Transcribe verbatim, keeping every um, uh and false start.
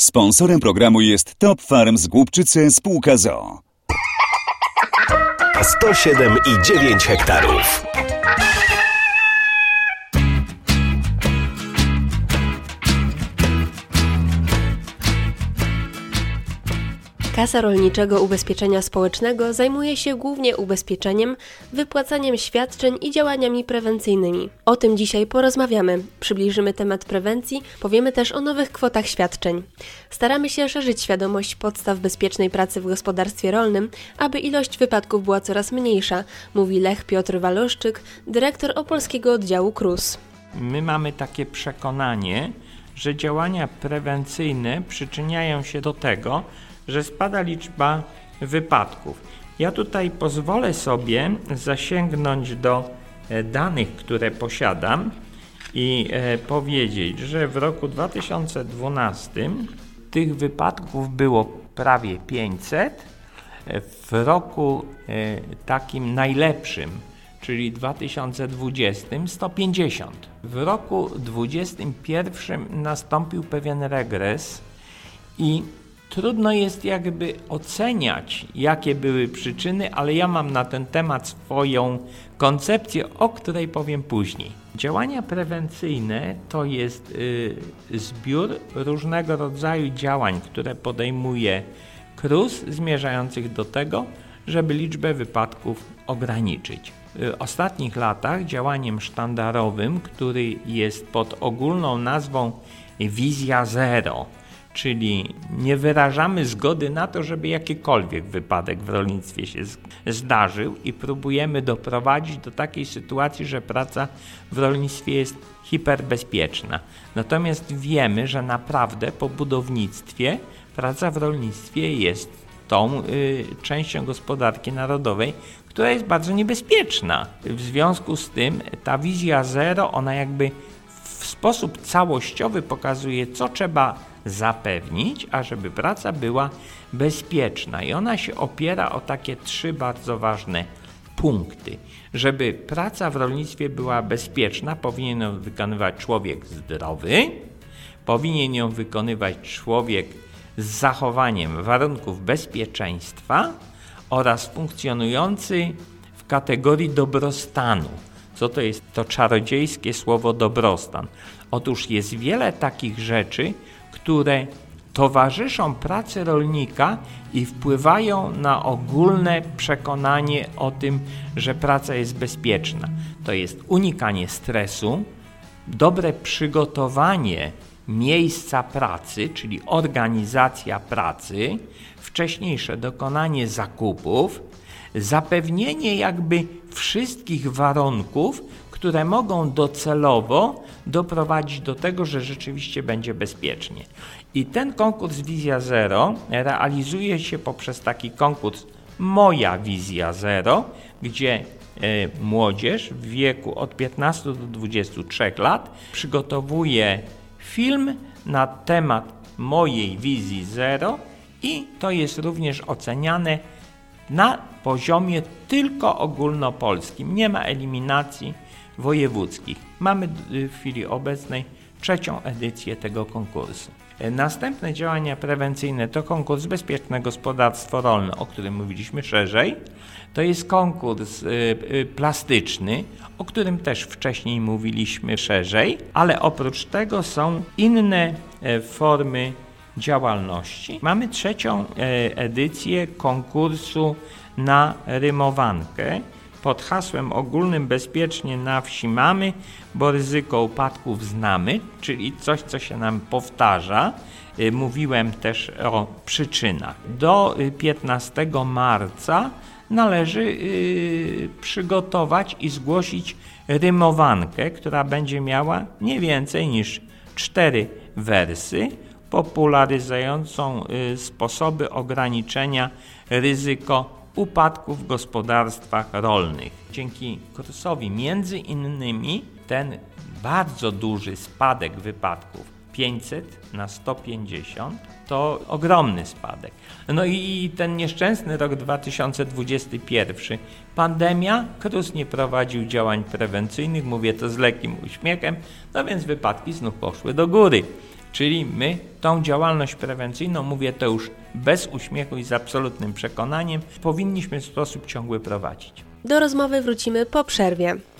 Sponsorem programu jest Top Farm z Głubczyce spółka z o o. sto siedem i dziewięć hektarów. Kasa Rolniczego Ubezpieczenia Społecznego zajmuje się głównie ubezpieczeniem, wypłacaniem świadczeń i działaniami prewencyjnymi. O tym dzisiaj porozmawiamy. Przybliżymy temat prewencji, powiemy też o nowych kwotach świadczeń. Staramy się szerzyć świadomość podstaw bezpiecznej pracy w gospodarstwie rolnym, aby ilość wypadków była coraz mniejsza, mówi Lech Piotr Waloszczyk, dyrektor opolskiego oddziału K R U S. My mamy takie przekonanie, że działania prewencyjne przyczyniają się do tego, że spada liczba wypadków. Ja tutaj pozwolę sobie zasięgnąć do danych, które posiadam i e, powiedzieć, że w roku dwa tysiące dwunastym tych wypadków było prawie pięćset, w roku e, takim najlepszym, czyli dwa tysiące dwudziestym, sto pięćdziesiąt. W roku dwudziestym pierwszym nastąpił pewien regres i trudno jest jakby oceniać, jakie były przyczyny, ale ja mam na ten temat swoją koncepcję, o której powiem później. Działania prewencyjne to jest y, zbiór różnego rodzaju działań, które podejmuje K R U S, zmierzających do tego, żeby liczbę wypadków ograniczyć. W ostatnich latach działaniem sztandarowym, który jest pod ogólną nazwą Wizja Zero, czyli nie wyrażamy zgody na to, żeby jakikolwiek wypadek w rolnictwie się zdarzył i próbujemy doprowadzić do takiej sytuacji, że praca w rolnictwie jest hiperbezpieczna. Natomiast wiemy, że naprawdę po budownictwie praca w rolnictwie jest tą y, częścią gospodarki narodowej, która jest bardzo niebezpieczna. W związku z tym ta wizja zero, ona jakby w sposób całościowy pokazuje, co trzeba zapewnić, ażeby praca była bezpieczna. I ona się opiera o takie trzy bardzo ważne punkty. Żeby praca w rolnictwie była bezpieczna, powinien ją wykonywać człowiek zdrowy, powinien ją wykonywać człowiek z zachowaniem warunków bezpieczeństwa oraz funkcjonujący w kategorii dobrostanu. Co to jest to czarodziejskie słowo dobrostan? Otóż jest wiele takich rzeczy, które towarzyszą pracy rolnika i wpływają na ogólne przekonanie o tym, że praca jest bezpieczna. To jest unikanie stresu, dobre przygotowanie miejsca pracy, czyli organizacja pracy, wcześniejsze dokonanie zakupów, zapewnienie jakby wszystkich warunków, które mogą docelowo doprowadzić do tego, że rzeczywiście będzie bezpiecznie. I ten konkurs Wizja Zero realizuje się poprzez taki konkurs Moja Wizja Zero, gdzie e, młodzież w wieku od piętnastu do dwudziestu trzech lat przygotowuje film na temat mojej wizji zero i to jest również oceniane na poziomie tylko ogólnopolskim. Nie ma eliminacji wojewódzkich. Mamy w chwili obecnej trzecią edycję tego konkursu. Następne działania prewencyjne to konkurs Bezpieczne Gospodarstwo Rolne, o którym mówiliśmy szerzej. To jest konkurs y, y, plastyczny, o którym też wcześniej mówiliśmy szerzej, ale oprócz tego są inne y, formy działalności. Mamy trzecią y, edycję konkursu na rymowankę. Pod hasłem ogólnym bezpiecznie na wsi mamy, bo ryzyko upadków znamy, czyli coś, co się nam powtarza. Mówiłem też o przyczynach. Do piętnastego marca należy yy, przygotować i zgłosić rymowankę, która będzie miała nie więcej niż cztery wersy, popularyzującą yy, sposoby ograniczenia ryzyko upadków w gospodarstwach rolnych. Dzięki kursowi między innymi ten bardzo duży spadek wypadków pięćset na sto pięćdziesiąt to ogromny spadek. No i ten nieszczęsny rok dwa tysiące dwudziesty pierwszy. Pandemia, K R U S nie prowadził działań prewencyjnych, mówię to z lekkim uśmiechem, no więc wypadki znów poszły do góry. Czyli my tą działalność prewencyjną, mówię to już bez uśmiechu i z absolutnym przekonaniem, powinniśmy w sposób ciągły prowadzić. Do rozmowy wrócimy po przerwie.